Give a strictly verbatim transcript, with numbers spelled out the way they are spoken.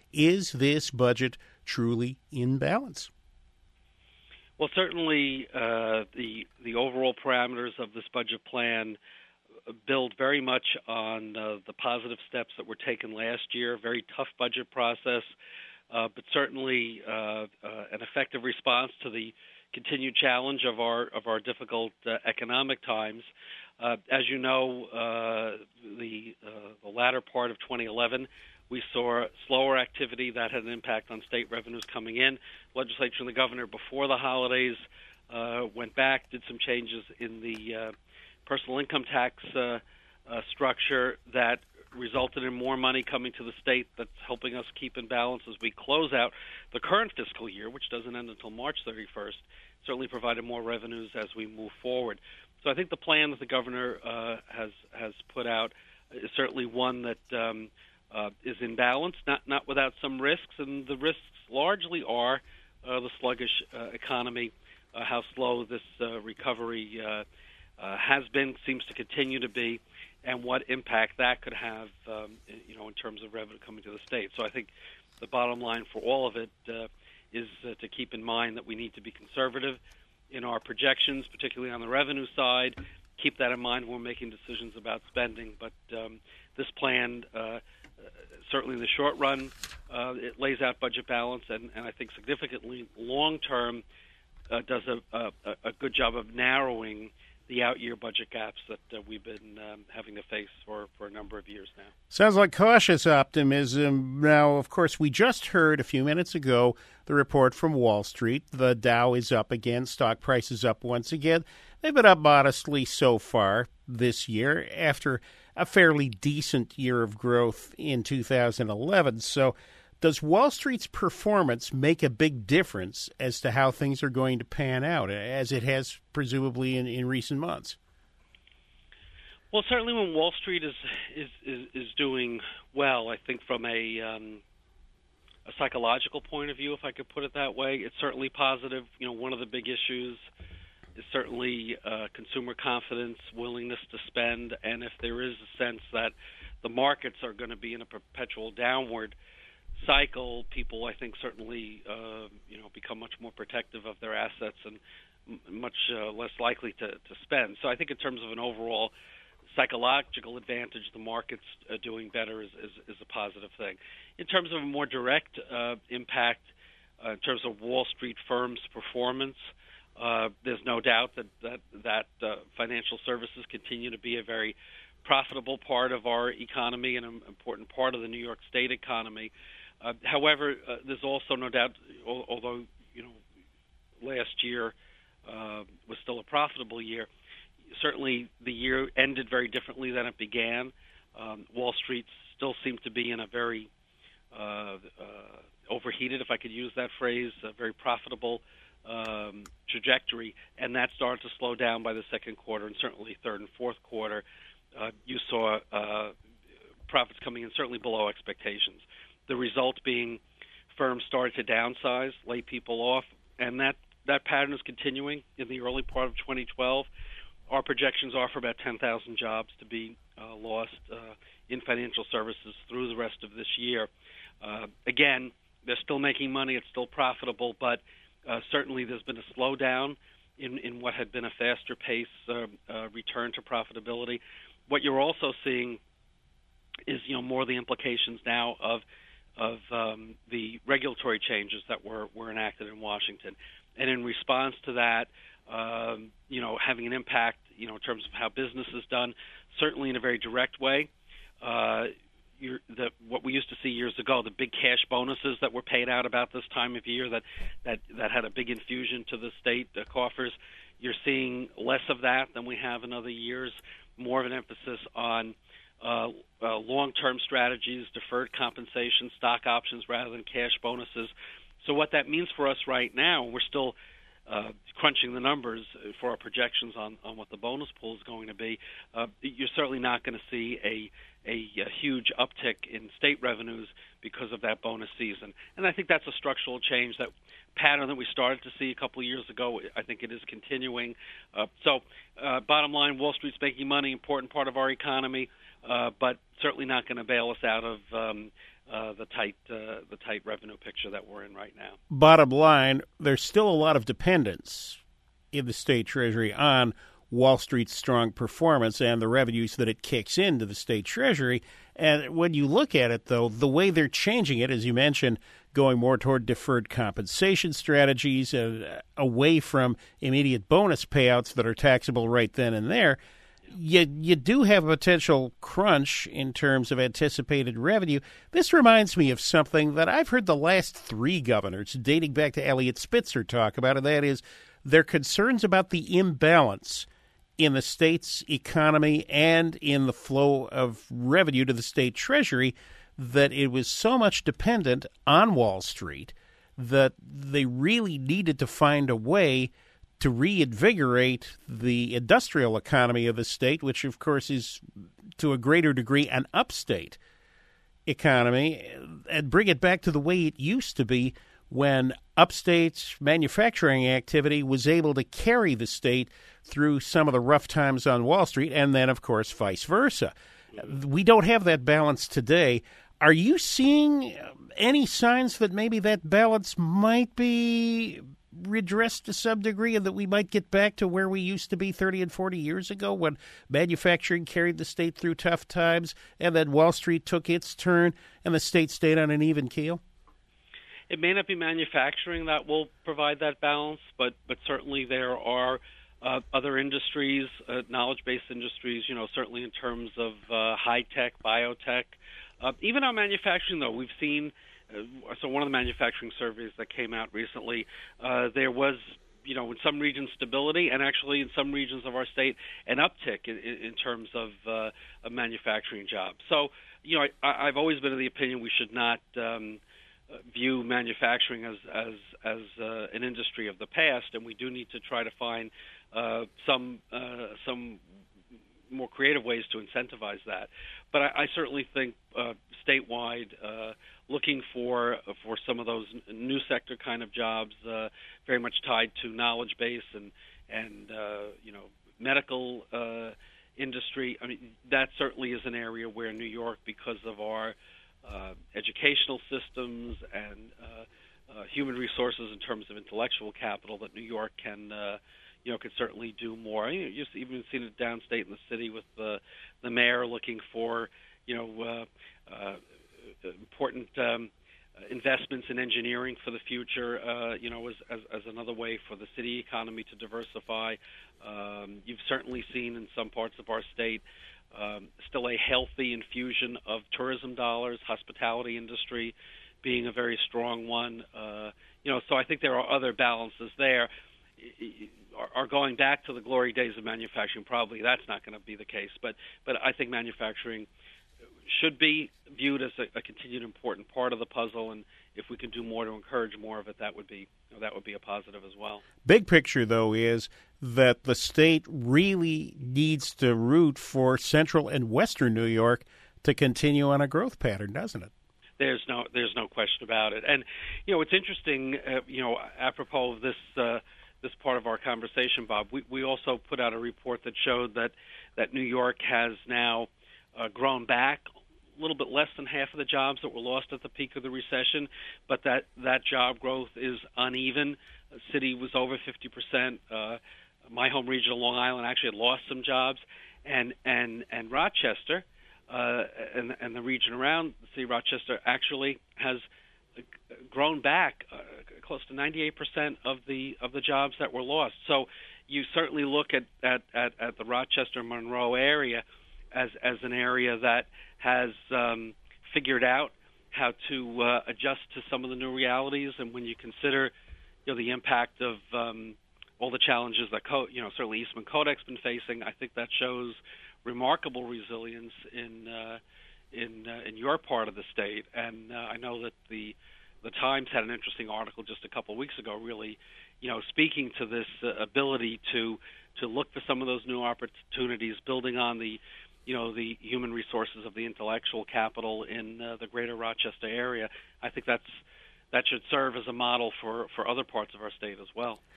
Is this budget truly in balance? Well, certainly uh, the the overall parameters of this budget plan build very much on uh, the positive steps that were taken last year. Very tough budget process, uh, but certainly uh, uh, an effective response to the continued challenge of our of our difficult uh, economic times. Uh, as you know, uh, the uh, the latter part of twenty eleven, we saw slower activity that had an impact on state revenues coming in. Legislature and the governor before the holidays uh, went back, did some changes in the uh, personal income tax uh, uh, structure that resulted in more money coming to the state that's helping us keep in balance as we close out the current fiscal year, which doesn't end until March thirty-first, certainly provided more revenues as we move forward. So I think the plan that the governor uh, has has put out is certainly one that um, uh, is in balance, not not without some risks, and the risks largely are uh, the sluggish uh, economy, uh, how slow this uh, recovery uh, uh, has been, seems to continue to be, and what impact that could have, um, you know, in terms of revenue coming to the state. So I think the bottom line for all of it uh, is uh, to keep in mind that we need to be conservative in our projections, particularly on the revenue side. Keep that in mind when we're making decisions about spending. But um, this plan, uh, certainly in the short run, uh, it lays out budget balance, and, and I think significantly long-term uh, does a, a, a good job of narrowing the out-year budget gaps that uh, we've been um, having to face for, for a number of years now. Sounds like cautious optimism. Now, of course, we just heard a few minutes ago the report from Wall Street. The Dow is up again. Stock prices up once again. They've been up modestly so far this year after a fairly decent year of growth in two thousand eleven. So does Wall Street's performance make a big difference as to how things are going to pan out, as it has presumably in, in recent months? Well, certainly when Wall Street is is, is, is doing well, I think from a, um, a psychological point of view, if I could put it that way, it's certainly positive. You know, one of the big issues is certainly uh, consumer confidence, willingness to spend, and if there is a sense that the markets are going to be in a perpetual downward cycle, people, I think, certainly uh, you know become much more protective of their assets and m- much uh, less likely to, to spend. So I think in terms of an overall psychological advantage, the market's uh, doing better is, is, is a positive thing. In terms of a more direct uh, impact, uh, in terms of Wall Street firms' performance, uh, there's no doubt that that, that uh, financial services continue to be a very profitable part of our economy and an important part of the New York State economy. Uh, however, uh, there's also no doubt, al- although you know last year uh, was still a profitable year, certainly the year ended very differently than it began. Um, Wall Street still seemed to be in a very uh, uh, overheated, if I could use that phrase, a very profitable um, trajectory, and that started to slow down by the second quarter, and certainly third and fourth quarter. Uh, you saw uh, profits coming in certainly below expectations. The result being firms started to downsize, lay people off, and that, that pattern is continuing in the early part of twenty twelve. Our projections are for about ten thousand jobs to be uh, lost uh, in financial services through the rest of this year. Uh, again, they're still making money. It's still profitable, but uh, certainly there's been a slowdown in, in what had been a faster pace uh, uh, return to profitability. What you're also seeing is, you know, more the implications now of of um, the regulatory changes that were, were enacted in Washington. And in response to that, um, you know, having an impact, you know, in terms of how business is done, certainly in a very direct way. Uh, you're, the, what we used to see years ago, the big cash bonuses that were paid out about this time of year that, that, that had a big infusion to the state uh, coffers, you're seeing less of that than we have in other years, more of an emphasis on Uh, uh, long-term strategies, deferred compensation, stock options rather than cash bonuses. So what that means for us right now, we're still uh, crunching the numbers for our projections on, on what the bonus pool is going to be. Uh, you're certainly not going to see a, a, a huge uptick in state revenues because of that bonus season. And I think that's a structural change, that pattern that we started to see a couple of years ago. I think it is continuing. Uh, so uh, bottom line, Wall Street's making money, important part of our economy. Uh, but certainly not going to bail us out of um, uh, the tight uh, the tight revenue picture that we're in right now. Bottom line, there's still a lot of dependence in the state treasury on Wall Street's strong performance and the revenues that it kicks into the state treasury. And when you look at it, though, the way they're changing it, as you mentioned, going more toward deferred compensation strategies, uh, away from immediate bonus payouts that are taxable right then and there, you, you do have a potential crunch in terms of anticipated revenue. This reminds me of something that I've heard the last three governors, dating back to Eliot Spitzer, talk about, and that is their concerns about the imbalance in the state's economy and in the flow of revenue to the state treasury, that it was so much dependent on Wall Street that they really needed to find a way to reinvigorate the industrial economy of the state, which, of course, is to a greater degree an upstate economy, and bring it back to the way it used to be when upstate manufacturing activity was able to carry the state through some of the rough times on Wall Street, and then, of course, vice versa. We don't have that balance today. Are you seeing any signs that maybe that balance might be redressed to some degree and that we might get back to where we used to be thirty and forty years ago when manufacturing carried the state through tough times and then Wall Street took its turn and the state stayed on an even keel? It may not be manufacturing that will provide that balance, but, but certainly there are uh, other industries, uh, knowledge-based industries, you know, certainly in terms of uh, high-tech, biotech. Uh, even our manufacturing, though, we've seen, uh, so one of the manufacturing surveys that came out recently, uh, there was, you know, in some regions stability, and actually in some regions of our state, an uptick in, in terms of, uh, of manufacturing jobs. So, you know, I, I've always been of the opinion we should not um, view manufacturing as as as uh, an industry of the past, and we do need to try to find uh, some uh, some more creative ways to incentivize that. But I, I certainly think uh, statewide, uh, looking for for some of those new sector kind of jobs, uh, very much tied to knowledge base and and uh, you know medical uh, industry. I mean, that certainly is an area where New York, because of our Uh, educational systems and uh, uh, human resources in terms of intellectual capital, that New York can, uh, you know, can certainly do more. You know, you've even seen it downstate in the city with the the mayor looking for, you know, uh, uh, important um, investments in engineering for the future. Uh, you know, as, as as another way for the city economy to diversify. Um, you've certainly seen in some parts of our state Um, still a healthy infusion of tourism dollars, hospitality industry being a very strong one. Uh, you know, so I think there are other balances there. Are, are going back to the glory days of manufacturing, probably that's not going to be the case. But but I think manufacturing should be viewed as a, a continued important part of the puzzle, and if we can do more to encourage more of it, that would be you know, that would be a positive as well. Big picture, though, is that the state really needs to root for Central and Western New York to continue on a growth pattern, doesn't it? There's no there's no question about it. And you know, it's interesting. Uh, you know, apropos of this uh, this part of our conversation, Bob, we we also put out a report that showed that that New York has now uh, grown back a little bit less than half of the jobs that were lost at the peak of the recession, but that, that job growth is uneven. The city was over fifty percent. Uh, my home region of Long Island actually had lost some jobs, and and and Rochester uh, and and the region around the city of Rochester actually has grown back uh, close to ninety-eight percent of the of the jobs that were lost. So you certainly look at at, at, at the Rochester Monroe area as as an area that has um, figured out how to uh, adjust to some of the new realities. And when you consider, you know, the impact of um, all the challenges that, Co- you know, certainly Eastman Kodak's been facing, I think that shows remarkable resilience in uh, in uh, in your part of the state. And uh, I know that the the Times had an interesting article just a couple of weeks ago, really, you know, speaking to this uh, ability to to look for some of those new opportunities, building on the you know, the human resources of the intellectual capital in uh, the greater Rochester area. I think that's that should serve as a model for, for other parts of our state as well.